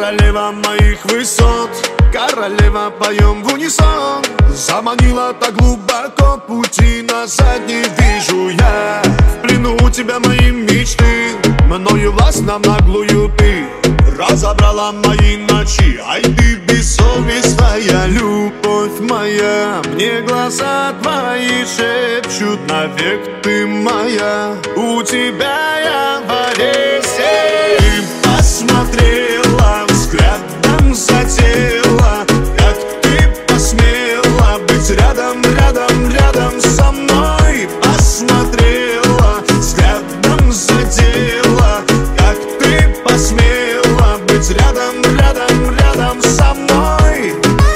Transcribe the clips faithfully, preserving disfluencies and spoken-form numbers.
королева моих высот, королева, поем в унисон. Заманила так глубоко, пути назад не вижу я. В плену у тебя мои мечты, мною властна наглую ты. Разобрала мои ночи, ай ты бессовестная. Любовь моя, мне глаза твои шепчут, навек ты моя. У тебя я в аресте. Ты посмотрела, взглядом задела, как ты посмела быть рядом, рядом, рядом со мной. Посмотрела, взглядом задела, как ты посмела быть рядом, рядом, рядом со мной.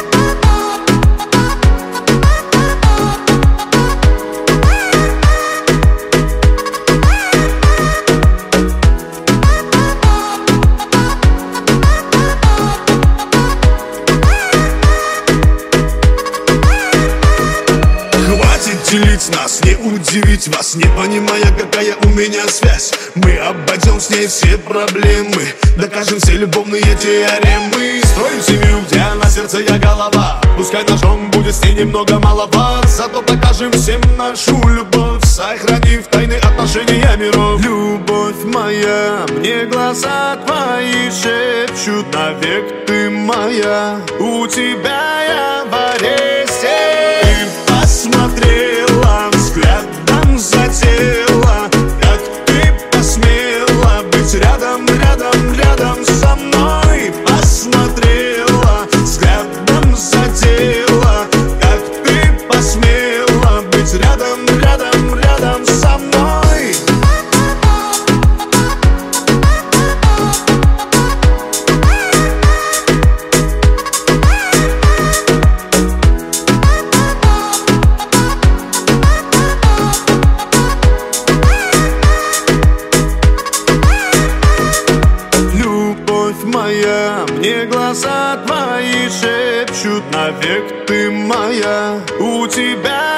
Делить нас, не удивить вас, не понимая, какая у меня связь. Мы обойдем с ней все проблемы, докажем все любовные теоремы. Строим семью, где на сердце я голова. Пускай ножом будет с ней немного маловат, зато покажем всем нашу любовь, сохранив тайны отношения миров. Любовь моя, мне глаза твои шепчут, навек ты моя. У тебя я в аресте. Ты посмотрела, взглядом задела, как ты посмела быть рядом, рядом, рядом со мной. Посмотрела, взглядом задела, как ты посмела быть рядом, рядом, рядом со мной. Моя, мне глаза твои шепчут, навек ты моя. У тебя